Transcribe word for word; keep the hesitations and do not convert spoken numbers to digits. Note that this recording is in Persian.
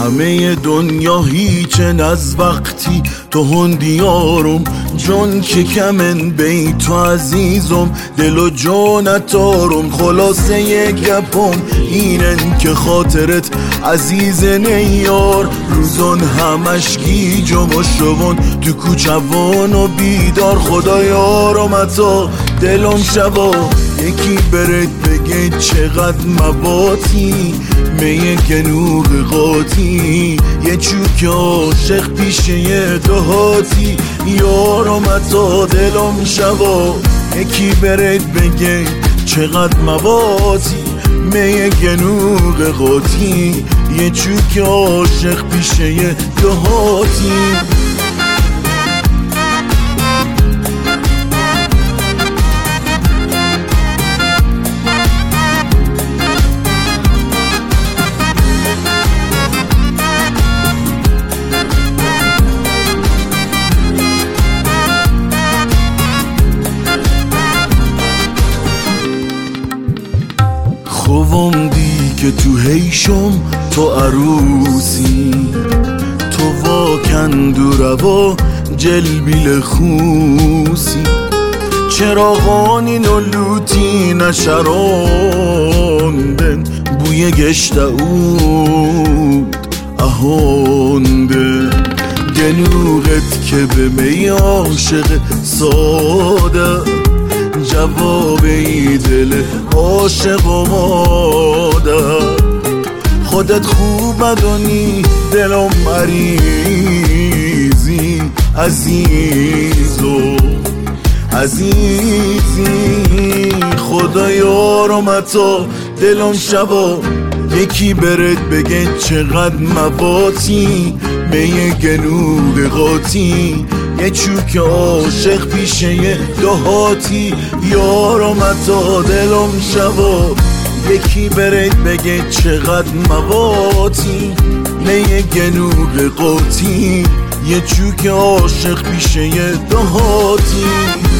همه دنیا هیچن از وقتی تو هندیارم، جون که کمن بی تو عزیزم، دل و جونتارم. خلاصه یک گپم اینن که خاطرت عزیز نیار، روزان همش گیجم و شون تو کوچوان و بیدار. خدا یارم اتا دلم شبا یکی برد بگه چقدر مباتی، میه گنوق قاطی یه چوک عاشق پیشه یه دهاتی. یارم اتا دلم شبا یکی برد بگه چقدر مباتی، میه گنوق قاطی یه چوک عاشق پیشه یه دهاتی. خوام دی که تو هیشم تو عروسی، تو واکن دو روا جلبیل خوسی. چراغانی نلوتی نشراندن بوی گشت اود اهانده، گنوغت که به می عاشق ساده جواب ای دل عاشق و مادر. خودت خوب بدونی دلم مریضی عزیزو عزیزی. خدا یارم اتا دلم شبا یکی برد بگه چقدر مباتی، میه گنوق قاطی یه چوک عاشق پیشه یه دهاتی. یارم اتا دلم شبا یکی برد بگه چقدر مباتی، میه گنوق قاطی یه چوک عاشق پیشه یه دهاتی.